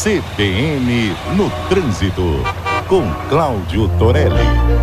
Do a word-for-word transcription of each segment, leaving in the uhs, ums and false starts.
C B N no Trânsito, com Cláudio Torelli.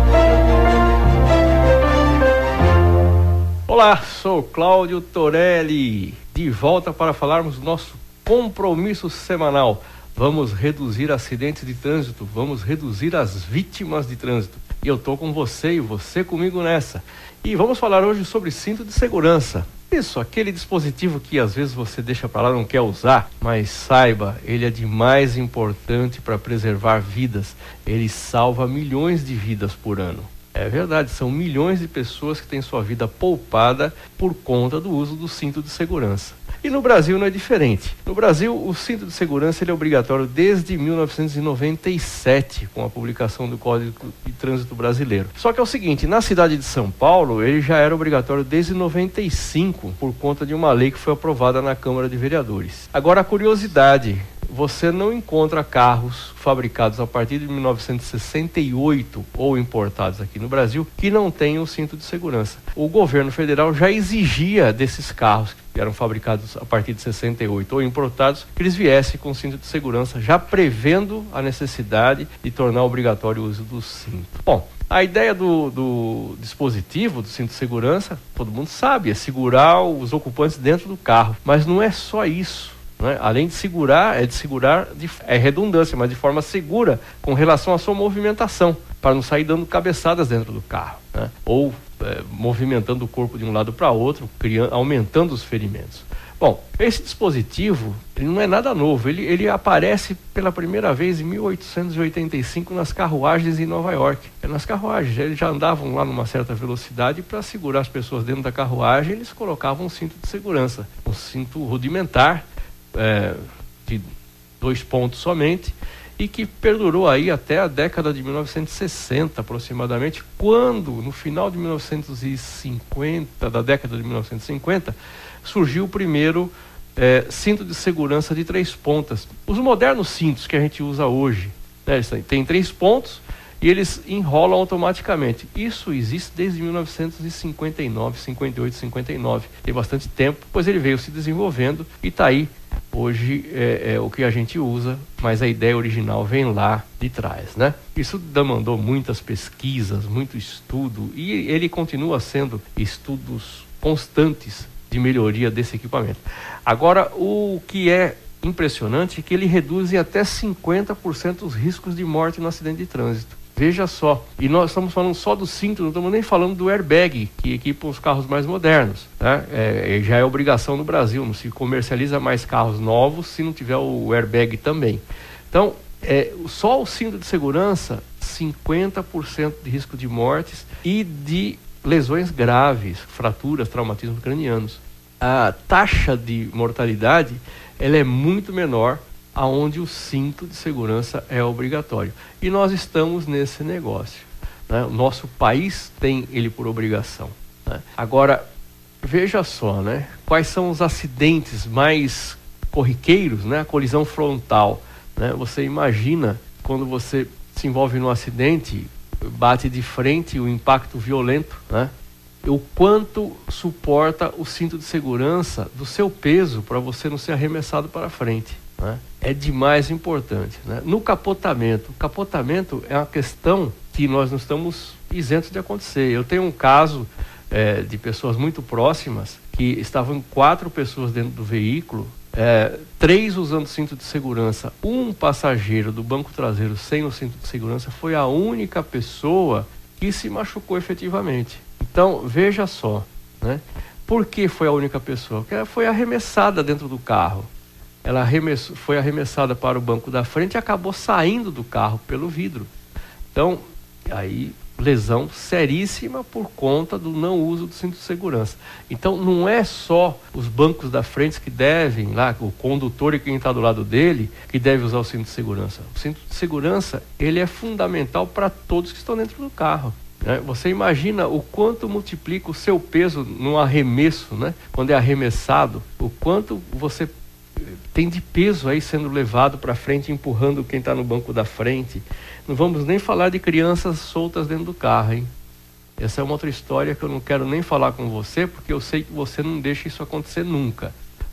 Olá, sou Cláudio Torelli, de volta para falarmos do nosso compromisso semanal. Vamos reduzir acidentes de trânsito, vamos reduzir as vítimas de trânsito. E eu tô com você e você comigo nessa. E vamos falar hoje sobre cinto de segurança. Isso, aquele dispositivo que às vezes você deixa para lá, não quer usar, mas saiba, ele é de mais importante para preservar vidas. Ele salva milhões de vidas por ano. É verdade, são milhões de pessoas que têm sua vida poupada por conta do uso do cinto de segurança. E no Brasil não é diferente. No Brasil, o cinto de segurança ele é obrigatório desde mil novecentos e noventa e sete, com a publicação do Código de Trânsito Brasileiro. Só que é o seguinte, na cidade de São Paulo, ele já era obrigatório desde noventa e cinco, por conta de uma lei que foi aprovada na Câmara de Vereadores. Agora, a curiosidade, você não encontra carros fabricados a partir de mil novecentos e sessenta e oito ou importados aqui no Brasil que não tenham cinto de segurança. O governo federal já exigia desses carros que eram fabricados a partir de sessenta e oito ou importados que eles viessem com cinto de segurança, já prevendo a necessidade de tornar obrigatório o uso do cinto. Bom, a ideia do, do dispositivo, do cinto de segurança, todo mundo sabe, é segurar os ocupantes dentro do carro, mas não é só isso. Né? Além de segurar, é de segurar, de, é redundância, mas de forma segura com relação à sua movimentação, para não sair dando cabeçadas dentro do carro, né? Ou é, movimentando o corpo de um lado para outro, criando, aumentando os ferimentos. Bom, esse dispositivo ele não é nada novo, ele, ele aparece pela primeira vez em mil oitocentos e oitenta e cinco nas carruagens em Nova York. É nas carruagens, eles já andavam lá numa certa velocidade e para segurar as pessoas dentro da carruagem eles colocavam um cinto de segurança, um cinto rudimentar, É, de dois pontos somente, e que perdurou aí até a década de mil novecentos e sessenta aproximadamente, quando no final de mil novecentos e cinquenta, da década de mil novecentos e cinquenta, surgiu o primeiro é, cinto de segurança de três pontas. Os modernos cintos que a gente usa hoje, né, eles têm três pontos e eles enrolam automaticamente. Isso existe desde mil novecentos e cinquenta e nove, cinquenta e oito, cinquenta e nove. Tem bastante tempo, pois ele veio se desenvolvendo e está aí. Hoje é, é o que a gente usa, mas a ideia original vem lá de trás, né? Isso demandou muitas pesquisas, muito estudo, e ele continua sendo estudos constantes de melhoria desse equipamento. Agora, o que é impressionante é que ele reduz em até cinquenta por cento os riscos de morte no acidente de trânsito. Veja só, e nós estamos falando só do cinto, não estamos nem falando do airbag, que equipa os carros mais modernos, né? É, já é obrigação no Brasil, não se comercializa mais carros novos se não tiver o airbag também. Então, é, só o cinto de segurança, cinquenta por cento de risco de mortes e de lesões graves, fraturas, traumatismos cranianos. A taxa de mortalidade, ela é muito menor aonde o cinto de segurança é obrigatório. E nós estamos nesse negócio, né? O nosso país tem ele por obrigação, né? Agora, veja só, né? Quais são os acidentes mais corriqueiros, né? A colisão frontal, né? Você imagina quando você se envolve num acidente, bate de frente, o impacto violento, né? O quanto suporta o cinto de segurança do seu peso para você não ser arremessado para frente, né? É de mais importante, né? No capotamento, o capotamento é uma questão que nós não estamos isentos de acontecer. Eu tenho um caso é, de pessoas muito próximas que estavam quatro pessoas dentro do veículo, é, três usando cinto de segurança, um passageiro do banco traseiro sem o cinto de segurança foi a única pessoa que se machucou efetivamente. Então, veja só, né? Por que foi a única pessoa? Porque ela foi arremessada dentro do carro. Ela arremessou, foi arremessada para o banco da frente e acabou saindo do carro pelo vidro. Então, aí, lesão seríssima por conta do não uso do cinto de segurança. Então, não é só os bancos da frente que devem, lá, o condutor e quem está do lado dele, que deve usar o cinto de segurança. O cinto de segurança, ele é fundamental para todos que estão dentro do carro. Você imagina o quanto multiplica o seu peso no arremesso, né? Quando é arremessado, o quanto você tem de peso aí sendo levado para frente, empurrando quem está no banco da frente. Não vamos nem falar de crianças soltas dentro do carro, hein? Essa é uma outra história que eu não quero nem falar com você, porque eu sei que você não deixa isso acontecer nunca, né?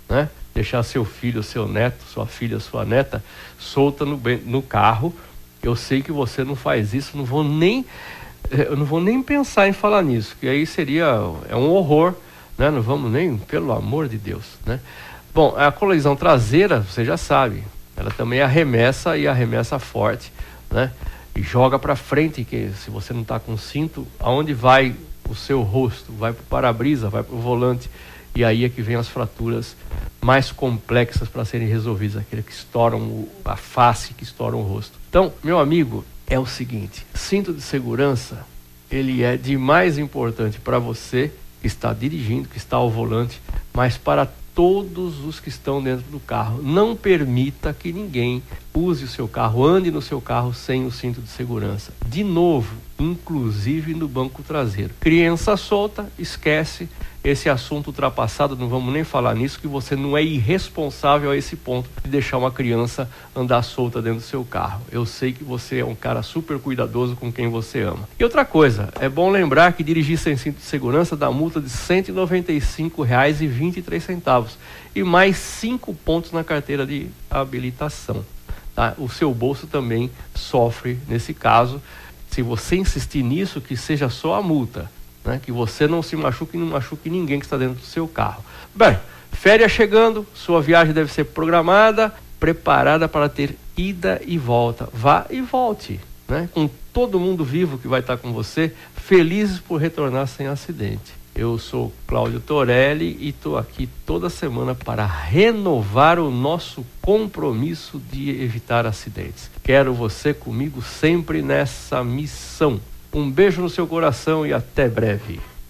deixar seu filho, seu neto, sua filha, sua neta solta no, no carro. Eu sei que você não faz isso, não vou nem, eu não vou nem pensar em falar nisso, que aí seria, é um horror, né? Não vamos nem, pelo amor de Deus, né? Bom, a colisão traseira, você já sabe, ela também arremessa e arremessa forte, né? E joga para frente, que se você não está com cinto, aonde vai o seu rosto? Vai para o para-brisa, vai para o volante, e aí é que vem as fraturas mais complexas para serem resolvidas, aquele que estouram o, a face, que estouram o rosto. Então, meu amigo, é o seguinte, cinto de segurança, ele é de mais importante para você que está dirigindo, que está ao volante, mas para todos os que estão dentro do carro. Não permita que ninguém use o seu carro, ande no seu carro sem o cinto de segurança. De novo, inclusive no banco traseiro. Criança solta, esquece esse assunto ultrapassado, não vamos nem falar nisso, que você não é irresponsável a esse ponto de deixar uma criança andar solta dentro do seu carro. Eu sei que você é um cara super cuidadoso com quem você ama. E outra coisa, é bom lembrar que dirigir sem cinto de segurança dá multa de cento e noventa e cinco reais e vinte e três centavos e mais cinco pontos na carteira de habilitação. Tá? O seu bolso também sofre nesse caso. Se você insistir nisso, que seja só a multa, né? Que você não se machuque e não machuque ninguém que está dentro do seu carro. Bem, férias chegando, sua viagem deve ser programada, preparada para ter ida e volta. Vá e volte, né? Com todo mundo vivo que vai estar com você, felizes por retornar sem acidente. Eu sou Cláudio Torelli e estou aqui toda semana para renovar o nosso compromisso de evitar acidentes. Quero você comigo sempre nessa missão. Um beijo no seu coração e até breve.